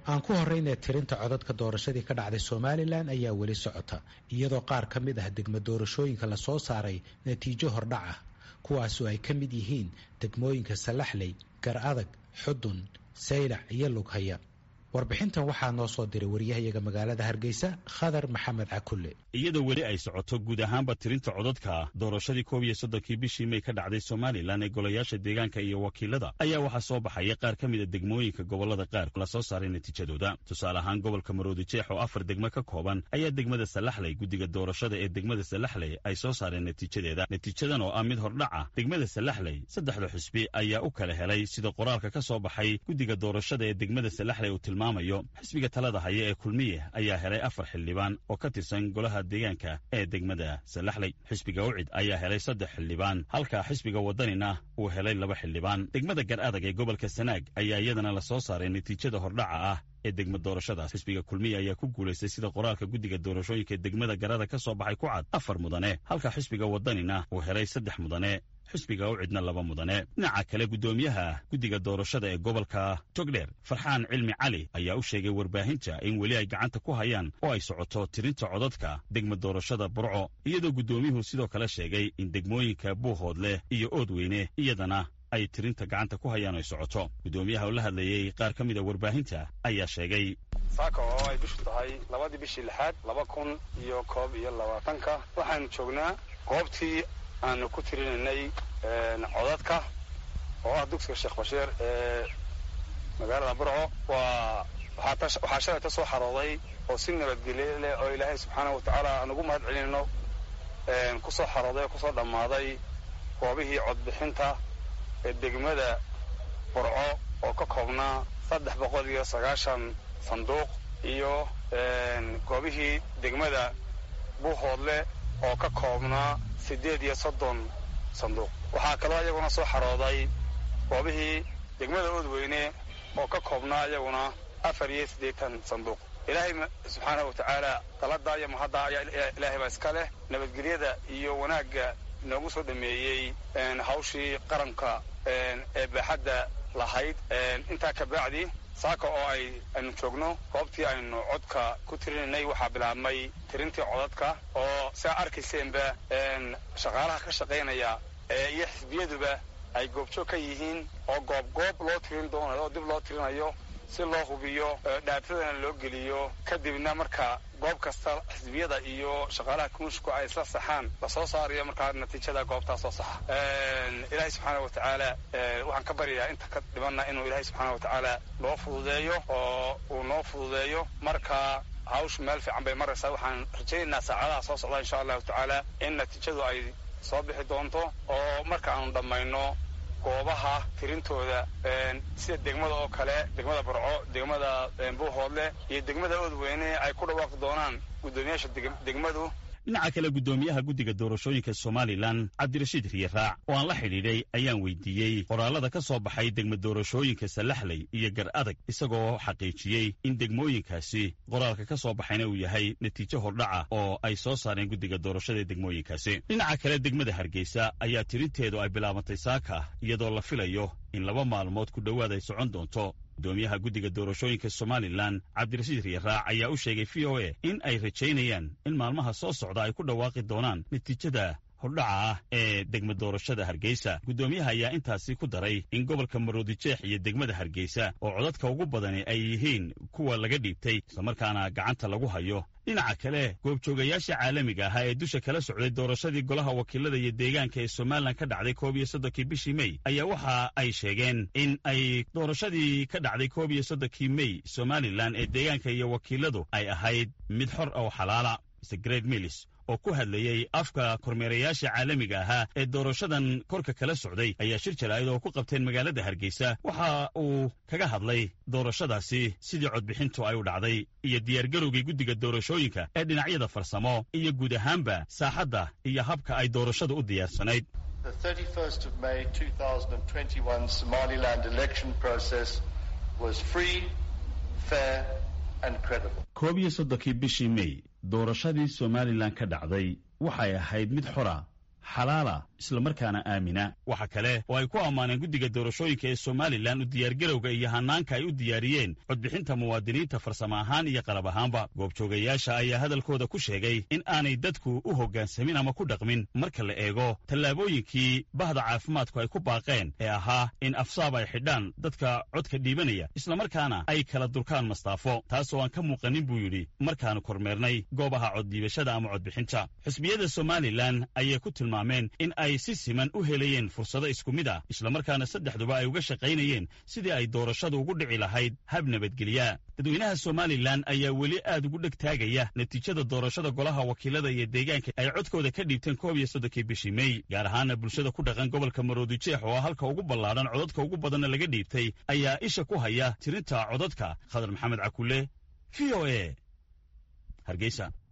aan ku horreynay tirinta codadka doorashadii ka dhacday somalilan ayaa weli socota iyadoo qaar ka mid ah degmo doorashooyinka la soo saaray natiijo hordhac ah kuwaasoo ay ka mid yihiin degmooyinka salaxley gar adag xudun saylac iyo lughaya warbixintan waxaa noo soo diray wariyahayaga magaalada hargeysa khadar maxamed cakulle iyadoo weli ay socoto guud ahaanba tirinta codadka doorashadii 31 bishii May ka dhacday Somaliland ee golayaasha deegaanka iyo wakiilada ayaa waxaa soo baxaya qaar ka mid ah degmooyinka gobolada qaar la soo saaray natiijadooda tusaale ahaan gobolka Maroodijeex oo 4 degmo ka kooban ayaa degmada Salaxley guddiga doorashada ee degmada Salaxley ay soo saareen natiijadan oo ah mid hordhac ah degmada Salaxley saddexda xisbi ayaa u kala helay sida qoraalka ka soo baxay guddiga doorashada ee degmada Salaxley uu xisbiga talada haya ee kulmiye ayaa helay 4 xildhibaan oo ka tirsan golaha deegaanka ee degmada Salaxley xisbiga Ucid ayaa helay 3 xildhibaan halka xisbiga Wadanina uu helay 2 xildhibaan degmada Gar Adag ee gobolka Sanaag ayaa iyadana la soo saaray natiijada hordhaca ah ee degmada doorashadaas xisbiga kulmiye ayaa ku guuleystay sida qoraalka guddiga doorashooyinka ee degmada Gar Adag ka soo baxay ku cad 4 mudane halka xisbiga Wadanina uu helay 3 mudane xisbiga Ucidna 2 mudane dhinaca kale gudoomiyaha guddiga doorashada ee gobolka Togdheer Farxaan Cilmi Cali ayaa u sheegay warbaahinta in weli ay gacanta ku hayaan oo ay socoto tirinta codadka degmada doorashada Burco iyadoo gudoomiyuhu sidoo kale sheegay in degmooyinka Buuhoodle iyo Oodweyne iyadana ay tirinta gacanta ku hayaan oo ay socoto gudoomiyaha oo la hadlayay qaar ka mid ah warbaahinta ayaa sheegay saaka oo ay bishu tahay 2 bishii 6 2021 waxaan joognaa goobtii aanu ku tirinay codadka oo ah dugsiga Sheekh Bashiir ee magaalada Burco waxaa shalay soo xarooday oo si nabadgelyo leh oo Ilaahay subxaanahu wa ta'aala anugu mahad celinayno ku soo xarooday ku soo dhamaaday goobihii codbixinta ee degmada Burco oo ka koobnaa 390 sanduuq iyo goobihii degmada Buuhoodle oo ka koobnaa 38 sanduuq waxaa kaloo iyaguna soo xarooday goobihii degmada Oodweyne oo ka koobnaa iyaguna 84 sanduuq Ilaahay subxaanahu wa ta'aala talada iyo mahadda Ilaahay baa iska leh nabadgelyada iyo wanaagga noogu soo dhameeyay hawshii qaranka ee baaxadda lahayd intaa ka bacdi saaka oo aynu joogno goobtii aynu codka ku tirinay waxaa bilaabmay tirintii codadka oo saa arkayseenba shaqaalaha ka shaqaynaya iyo xisbiyaduba ay goobjoog ka yihiin oo goob loo tirin doonayo oo dib loo tirinayo si loo hubiyo dhaatadana loo geliyo kadibna marka goob kasta xisbiyada iyo shaqaalaha komishanku ay isla saxaan la soo saarayo markaa natiijada goobtaas soo saxa Ilaahay subxaanahu wa ta'aala waxaan ka baryayaa inta ka dhimanna inuu Ilaahay subxaanahu wa ta'aala loo fududeeyo oo uu noo fududeeyo marka hawshu meel fiican bay maraysaa waxaan rajaynaynaa saacadaha soo socda insha Allah ta'aala in natiijadu ay soo bixi doonto oo marka aanu dhamayno goobaha tirintooda sida degmada oo kale degmada Burco degmada Buuhoodle iyo degmada Oodweyne ay ku dhawaaqi doonaan gudoomiyaasha degmadu dhinaca kale gudoomiyaha guddiga doorashooyinka Somaliland Cabdirashiid Riyaraac oo aan la xidhiidhay ayaan weydiiyey qoraalada ka soo baxay degmada doorashooyinka Salaxley iyo Gar Adag isagoo xaqiijiyey in degmooyinkaasi qoraalka ka soo baxayna uu yahay natiijo hordhaca oo ay soo saareen guddiga doorashada ee degmooyinkaasi dhinaca kale degmada Hargeysa ayaa tirinteedu ay bilaabantay saaka iyadoo la filayo in 2 maalmood ku dhowaad ay socon doonto gudoomiyaha guddiga doorashooyinka Somaliland Cabdirashiid Riyaraac ayaa u sheegay VOA in ay rajaynayaan in maalmaha soo socda ay ku dhawaaqi doonaan natiijada hordhaca ah ee degmada doorashada Hargeysa gudoomiyaha ayaa intaasi ku daray in gobolka Maroodijeex iyo degmada Hargeysa oo codadka ugu badan ay yihiin kuwa laga dhiibtay isla markaana gacanta lagu hayo dhinaca kale goobjoogayaasha caalamiga ah ee dusha kala socday doorashadii golaha wakiilada iyo deegaanka ee Somaliland ka dhacday 31 bishii May ayaa waxa ay sheegeen in ay doorashadii ka dhacday 31 May Somaliland ee deegaanka iyo wakiiladu ay ahayd mid xor oo xalaala Mr. Greg Mills oo ku hadlayay afka kormeerayaasha caalamiga ahaa ee doorashadan korka kala socday ayaa shir jaraa'id oo ku qabteen magaalada Hargeysa waxa uu kaga hadlay doorashadaasi sidii codbixintu ay u dhacday iyo diyaargarowgii guddiga doorashooyinka ee dhinacyada farsamo iyo guud ahaanba saaxadda iyo habka ay doorashada u diyaarsanayd. The 31st of May 2021 Somaliland election process was free, fair and credible. 31 bishii May doorashadii Somaliland ka dhacday waxay ahayd mid xora, xalaala islamarkaana aamina waxa kale oo ay ku ammaaneen guddiga doorashooyinka ee somalilan u diyaargarowga iyo hanaanka ay u diyaariyeen codbixinta muwaadiniinta farsamo ahaan iyo qalab ahaanba goobjoogayaasha ayaa hadalkooda ku sheegay in aanay dadku u hoggaansamin ama ku dhaqmin marka la eego tallaabooyinkii bahda caafimaadku ay ku baaqeen ee ahaa in afsaab ay xidhaan dadka codka dhiibanaya islamarkaana ay kala durkaan mastaafo taasoo aan ka muuqanin buu yidhi markaanu kormeernay goobaha coddhiibashada ama codbixinta xisbiyada somalilan ayay ku tilmaameen in ay si siman u helayeen fursado isku mid ah islamarkaana saddexduba ay uga shaqaynayeen sidii ay doorashadu ugu dhici lahayd hab nabadgelya dadweynaha somalilan ayaa weli aad ugu dheg taagaya natiijada doorashada golaha wakiilada iyo deegaanka ay codkooda ka dhiibteen 31 bishii May gaar ahaana bulshada ku dhaqan gobolka Maroodijeex oo halka ugu ballaadhan codadka ugu badanna laga dhiibtay ayaa isha ku haya tirinta codadka Khadar Maxamed Cakulle VOA Hargeysa.